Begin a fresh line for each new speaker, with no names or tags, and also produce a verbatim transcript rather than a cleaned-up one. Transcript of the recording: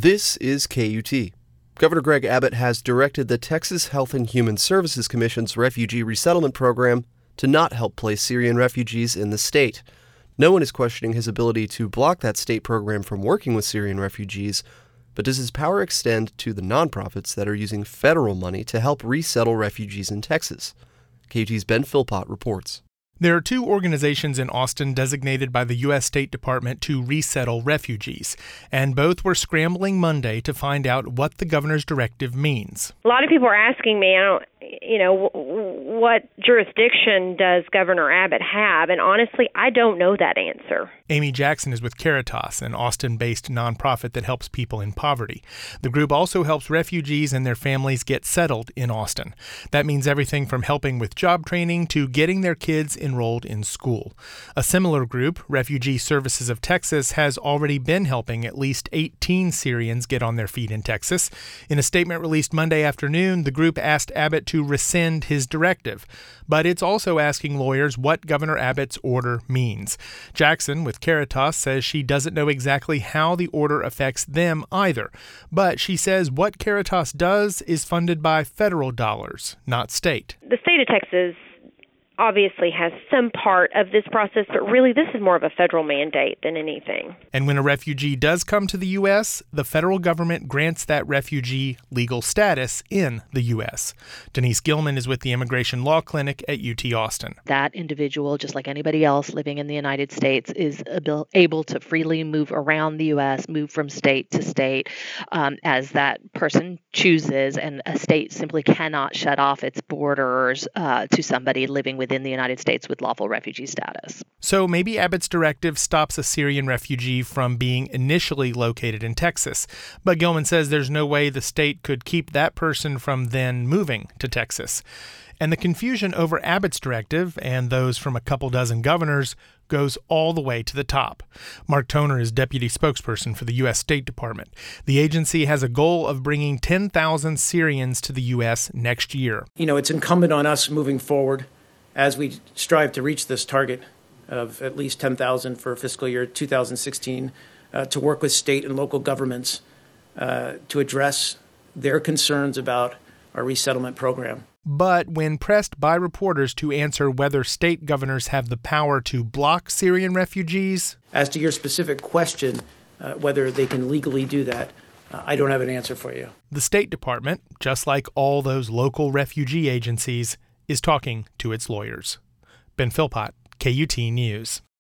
This is K U T. Governor Greg Abbott has directed the Texas Health and Human Services Commission's refugee resettlement program to not help place Syrian refugees in the state. No one is questioning his ability to block that state program from working with Syrian refugees, but does his power extend to the nonprofits that are using federal money to help resettle refugees in Texas? K U T's Ben Philpott reports.
There are two organizations in Austin designated by the U S State Department to resettle refugees, and both were scrambling Monday to find out what the governor's directive means.
A lot of people are asking me, I don't, you know, what jurisdiction does Governor Abbott have? And honestly, I don't know that answer.
Amy Jackson is with Caritas, an Austin-based nonprofit that helps people in poverty. The group also helps refugees and their families get settled in Austin. That means everything from helping with job training to getting their kids enrolled in school. A similar group, Refugee Services of Texas, has already been helping at least eighteen Syrians get on their feet in Texas. In a statement released Monday afternoon, the group asked Abbott to rescind his directive. But it's also asking lawyers what Governor Abbott's order means. Jackson, with Caritas, says she doesn't know exactly how the order affects them either. But she says what Caritas does is funded by federal dollars, not state.
The state of Texas obviously has some part of this process, but really this is more of a federal mandate than anything.
And when a refugee does come to the U S, the federal government grants that refugee legal status in the U S. Denise Gilman is with the Immigration Law Clinic at U T Austin.
That individual, just like anybody else living in the United States, is able to freely move around the U S, move from state to state um, as that person chooses, and a state simply cannot shut off its borders uh, to somebody living within the United States with lawful refugee status.
So maybe Abbott's directive stops a Syrian refugee from being initially located in Texas. But Gilman says there's no way the state could keep that person from then moving to Texas. And the confusion over Abbott's directive and those from a couple dozen governors goes all the way to the top. Mark Toner is deputy spokesperson for the U S State Department. The agency has a goal of bringing ten thousand Syrians to the U S next year.
You know, it's incumbent on us moving forward as we strive to reach this target of at least ten thousand for fiscal year two thousand sixteen, uh, to work with state and local governments uh, to address their concerns about our resettlement program.
But when pressed by reporters to answer whether state governors have the power to block Syrian refugees,
as to your specific question, uh, whether they can legally do that, uh, I don't have an answer for you.
The State Department, just like all those local refugee agencies, is talking to its lawyers. Ben Philpott, K U T News.